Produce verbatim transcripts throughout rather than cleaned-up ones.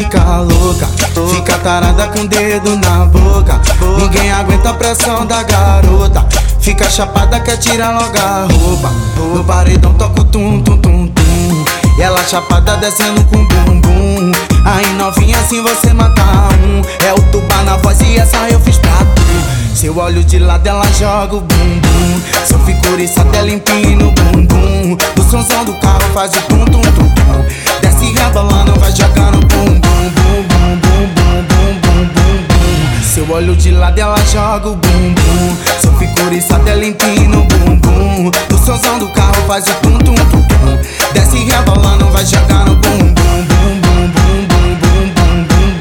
fica louca, fica tarada com o dedo na boca. Ninguém aguenta a pressão da garota, fica chapada, quer tirar logo a roupa. No paredão toca o tum tum tum tum, e ela chapada descendo com bumbum. Aí novinha assim você mata um, é o tuba na voz e essa eu fiz pra tu. Se eu olho de lado ela joga o bumbum, se eu fico oriçada ela empina o bumbum. Do somzão do carro faz o tum tum tum tum, desce rebolando, vai jogando bum bum bum bum bum bum bum bum bum bum. Se eu olho de lado ela joga o bumbum, se eu fico oriçada ela empina o bumbum. Do somzão do carro faz o tum tum tum tum, desce rebolando, vai jogando bum bum bum bum bum bum bum bum bum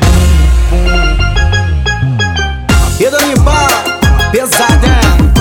bum. E Dani Bala, pesada.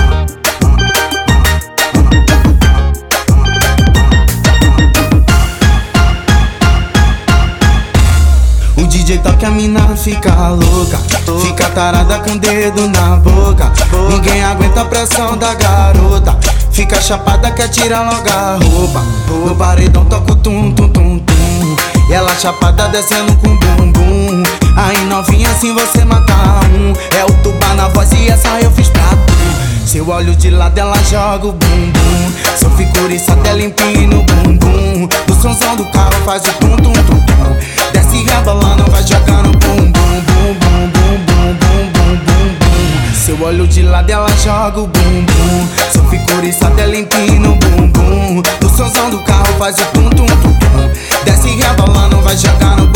O D J toca, a mina fica louca, fica tarada com o dedo na boca. Ninguém aguenta a pressão da garota, fica chapada, quer tirar logo a roupa. No paredão toca o tum tum tum tum, e ela chapada descendo com bumbum. Aí novinha assim você mata um, é o tuba na voz e essa eu fiz pra tu. Se eu olho de lado ela joga o bumbum, se eu fico oriçada ela empina o bumbum. Do somzão do carro faz o tum tum tum tum, desce rebolando, vai jogando bum bum bum bum bum bum bum bum bum bum. Se eu olho de lado ela joga o bumbum, se eu fico oriçada ela empina o bumbum. Do somzão do carro faz o tum tum tum tum, desce rebolando, vai jogando